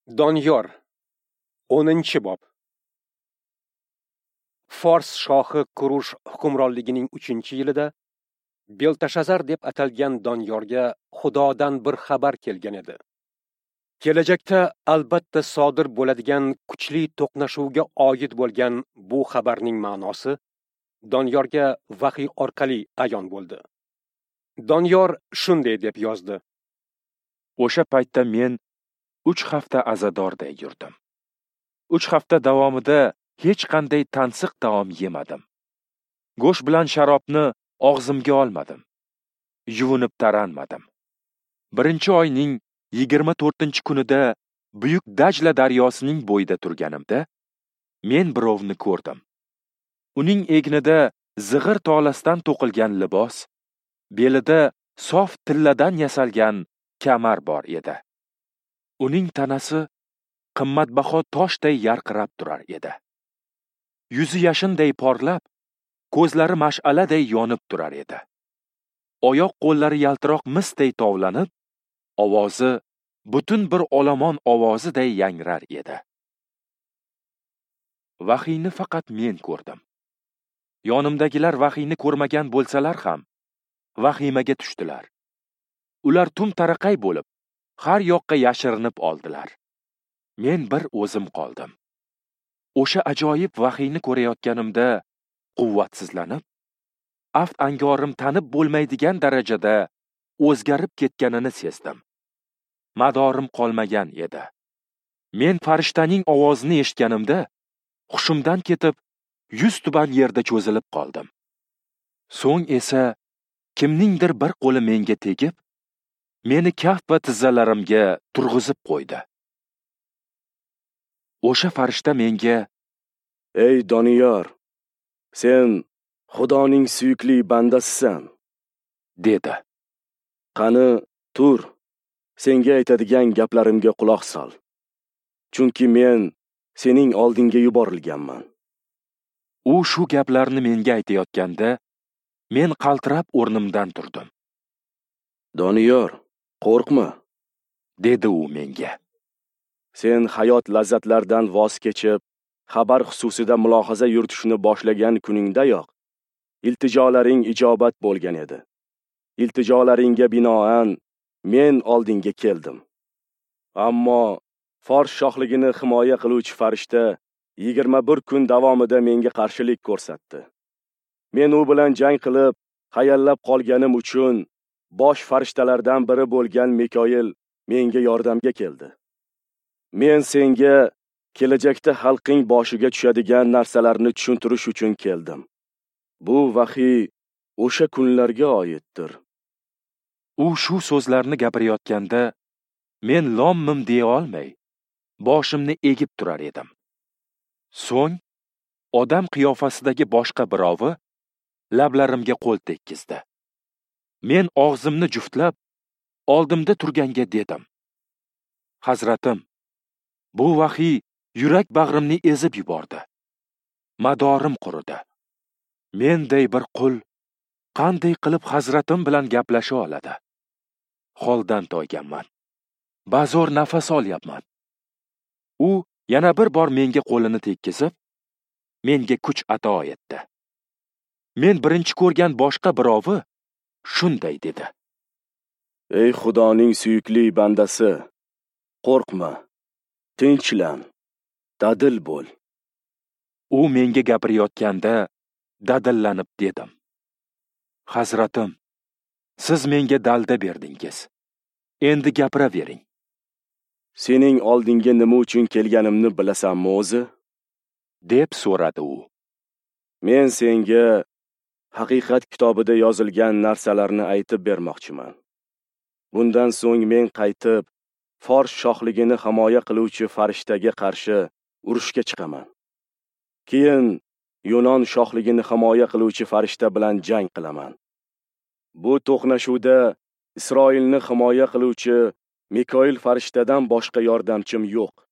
Doniyor 10-bob. Fors shohi Kurush hukmronligining 3-yilida Beltashazar deb atalgan Doniyorga Xudodan bir xabar kelgan edi. Kelajakda albatta sodir bo'ladigan kuchli to'qnashuvga oid bo'lgan bu xabarning ma'nosi Doniyorga vahiy orqali ayon bo'ldi. Doniyor shunday deb yozdi: O'sha paytda men 3 hafta azadorday yurdim. 3 hafta davomida hech qanday tansiq taom yemadim. Go'sht bilan sharobni og'zimga olmadim. Yuvinib taranmadim. 1-oyning 24-kunida buyuk Dajla daryosining bo'yida turganimda men birovni ko'rdim. Uning egnida zig'ir tolasdan to'qilgan libos, belida sof tilladan yasalgan kamar bor edi. Uning tanasi qimmatbaho toshday yarqirab turar edi. Yuzi yashinday porlab, ko'zlari mash'aladay yonib turar edi. Oyoq-qo'llari yaltiroq misday tovlanib, ovozi butun bir olomon ovoziday yangrar edi. Vahiyni faqat men ko'rdim. Yonimdagilar vahiyni ko'rmagan bo'lsalar ham vahimaga tushdilar. Ular tum-taraqay bo'lib, har yoqqa yashirinib oldilar. Men bir o'zim qoldim. O'sha ajoyib vahiyni ko'rayotganimda quvvatsizlanib, aft-angorim tanib bo'lmaydigan darajada o'zgarib ketganini sezdim. Madorim qolmagan edi. Men farishtaning ovozini eshitganimda hushimdan ketib, 100 tuban yerda cho'zilib qoldim. So'ng esa kimningdir bir qo'li menga tegib, meni kaft va tizzalarimga turg'izib qo'ydi. O'sha farishta menga: "Ey Doniyor, sen Xudoning suyukli bandasisan", dedi. "Qani, tur, senga aytadigan gaplarimga quloq sol. Chunki men sening oldinga yuborilganman." U shu gaplarni menga aytayotganda, men qaltirab o'rnimdan turdim. "Doniyor, qo'rqma", dedi u menga. "Sen hayot lazzatlardan voz kechib, xabar xususida mulohaza yuritishni boshlagan kuningdayoq iltijolaring ijobat bo'lgan edi. Iltijolaringga binoan men oldinga keldim. Ammo Fors shohligini himoya qiluvchi farishta 21 kun davomida menga qarshilik ko'rsatdi. Men u bilan jang qilib, hayallab qolganim uchun bosh farishtalardan biri bo'lgan Mikoil menga yordamga keldi. Men senga kelajakda xalqing boshiga tushadigan narsalarni tushuntirish uchun keldim. Bu vahiy o'sha kunlarga oiddir." U shu so'zlarni gapirayotganda, men lom-mim deya olmay, boshimni egib turar edim. So'ng odam qiyofasidagi boshqa birovi lablarimga qo'l tekkizdi. Men og'zimni juftlab, oldimda turganga dedim: "Hazratim, bu vahiy yurak bag'rimni ezib yubordi. Madorim quridi. Menday bir qul qanday qilib Hazratim bilan gaplasha oladi? Holdan toyganman. Bazo'r nafas olyapman." U yana bir bor menga qo'lini tekkizib, menga kuch ato etdi. Men birinchi ko'rgan boshqa birovi shunday dedi: "Ey Xudoning suyukli bandasi, qo'rqma, tinchlan, dadil bo'l." U menga gapirayotganda dadillanib dedim: "Hazratim, siz menga dalda berdingiz. Endi gapiravering." "Sening oldinga nima uchun kelganimni bilasanmi o'zi?" deb so'radi u. "Men senga haqiqat kitobida yozilgan narsalarni aytib bermoqchiman. Bundan so'ng men qaytib, Fors shohligini himoya qiluvchi farishtaga qarshi urushga chiqaman. Keyin Yunon shohligini himoya qiluvchi farishta bilan jang qilaman. Bu to'qnashuvda Isroilni himoya qiluvchi Mikoil farishtadan boshqa yordamchim yo'q.